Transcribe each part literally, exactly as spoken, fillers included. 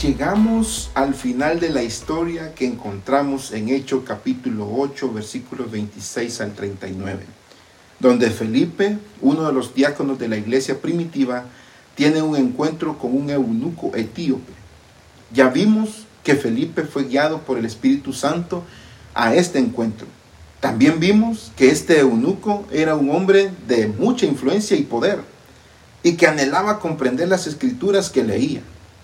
llegamos al final de la historia que encontramos en Hechos capítulo ocho, versículos veintiséis al treinta y nueve, donde Felipe, uno de los diáconos de la iglesia primitiva, tiene un encuentro con un eunuco etíope. Ya vimos que Felipe fue guiado por el Espíritu Santo a este encuentro. También vimos que este eunuco era un hombre de mucha influencia y poder, y que anhelaba comprender las escrituras que leía.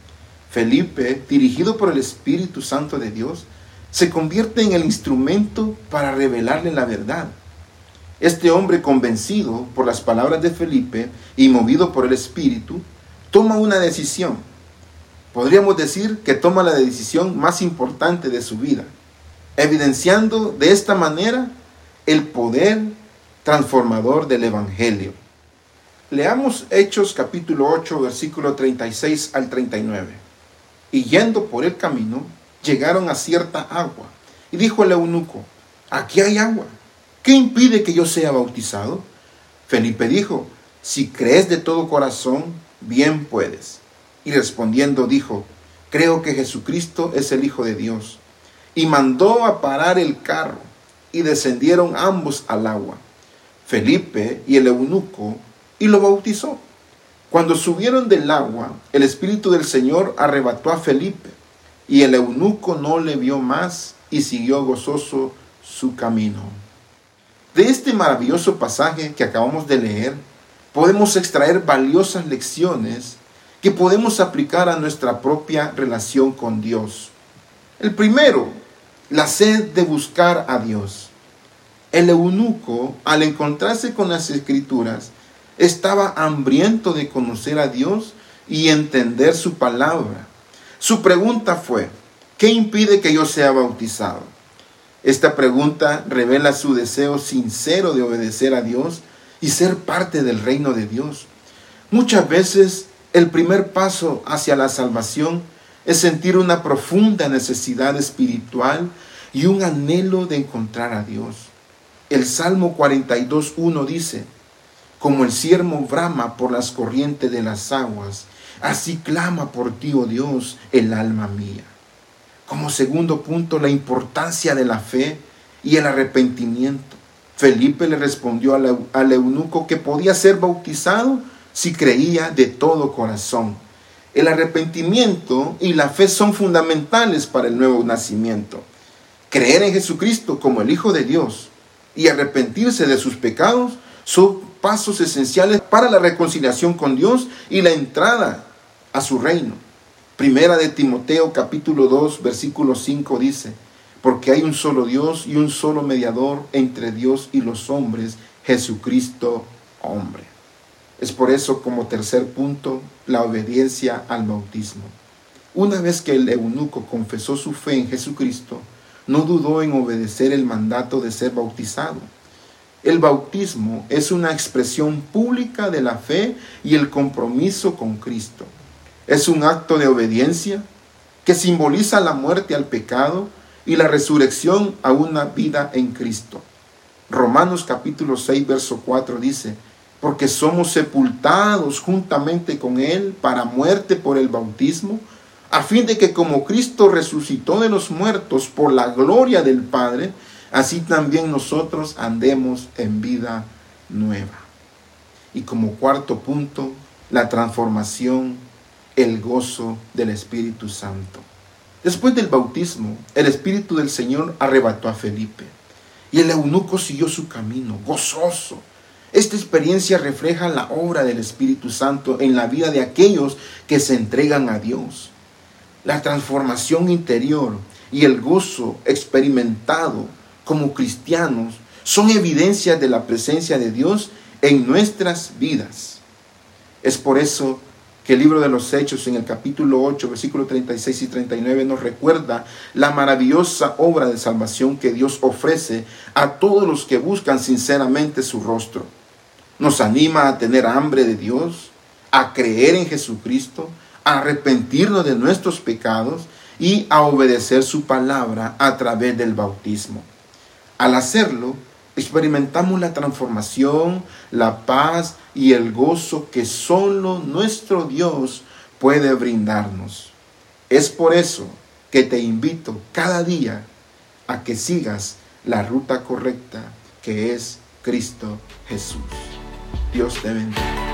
Felipe, dirigido por el Espíritu Santo de Dios, se convierte en el instrumento para revelarle la verdad. Este hombre, convencido por las palabras de Felipe y movido por el Espíritu, toma una decisión. Podríamos decir que toma la decisión más importante de su vida, evidenciando de esta manera el poder transformador del Evangelio. Leamos Hechos capítulo ocho, versículo treinta y seis al treinta y nueve. Y yendo por el camino, llegaron a cierta agua. Y dijo el eunuco: aquí hay agua. ¿Qué impide que yo sea bautizado? Felipe dijo: si crees de todo corazón, bien puedes. Y respondiendo dijo: creo que Jesucristo es el Hijo de Dios. Y mandó a parar el carro, y descendieron ambos al agua, Felipe y el eunuco, y lo bautizó. Cuando subieron del agua, el Espíritu del Señor arrebató a Felipe, y el eunuco no le vio más, y siguió gozoso su camino. De este maravilloso pasaje que acabamos de leer, podemos extraer valiosas lecciones que podemos aplicar a nuestra propia relación con Dios. El primero, la sed de buscar a Dios. El eunuco, al encontrarse con las Escrituras, estaba hambriento de conocer a Dios y entender su palabra. Su pregunta fue: ¿qué impide que yo sea bautizado? Esta pregunta revela su deseo sincero de obedecer a Dios y ser parte del reino de Dios. Muchas veces el primer paso hacia la salvación es sentir una profunda necesidad espiritual y un anhelo de encontrar a Dios. El Salmo cuarenta y dos, uno dice: como el ciervo brama por las corrientes de las aguas, así clama por ti, oh Dios, el alma mía. Como segundo punto, la importancia de la fe y el arrepentimiento. Felipe le respondió al, al eunuco que podía ser bautizado si creía de todo corazón. El arrepentimiento y la fe son fundamentales para el nuevo nacimiento. Creer en Jesucristo como el Hijo de Dios y arrepentirse de sus pecados son pasos esenciales para la reconciliación con Dios y la entrada a su reino. Primera de Timoteo capítulo dos, versículo cinco dice: porque hay un solo Dios y un solo mediador entre Dios y los hombres, Jesucristo hombre. Es por eso, como tercer punto, la obediencia al bautismo. Una vez que el eunuco confesó su fe en Jesucristo, no dudó en obedecer el mandato de ser bautizado. El bautismo es una expresión pública de la fe y el compromiso con Cristo. Es un acto de obediencia que simboliza la muerte al pecado y la resurrección a una vida en Cristo. Romanos capítulo seis, verso cuatro dice: porque somos sepultados juntamente con Él para muerte por el bautismo, a fin de que como Cristo resucitó de los muertos por la gloria del Padre, así también nosotros andemos en vida nueva. Y como cuarto punto, la transformación, el gozo del Espíritu Santo. Después del bautismo, el Espíritu del Señor arrebató a Felipe, y el eunuco siguió su camino, gozoso. Esta experiencia refleja la obra del Espíritu Santo en la vida de aquellos que se entregan a Dios. La transformación interior y el gozo experimentado como cristianos son evidencias de la presencia de Dios en nuestras vidas. Es por eso que el libro de los Hechos, en el capítulo ocho, versículos treinta y seis y treinta y nueve, nos recuerda la maravillosa obra de salvación que Dios ofrece a todos los que buscan sinceramente su rostro. Nos anima a tener hambre de Dios, a creer en Jesucristo, a arrepentirnos de nuestros pecados y a obedecer su palabra a través del bautismo. Al hacerlo, experimentamos la transformación, la paz y el gozo que solo nuestro Dios puede brindarnos. Es por eso que te invito cada día a que sigas la ruta correcta, que es Cristo Jesús. Dios te bendiga.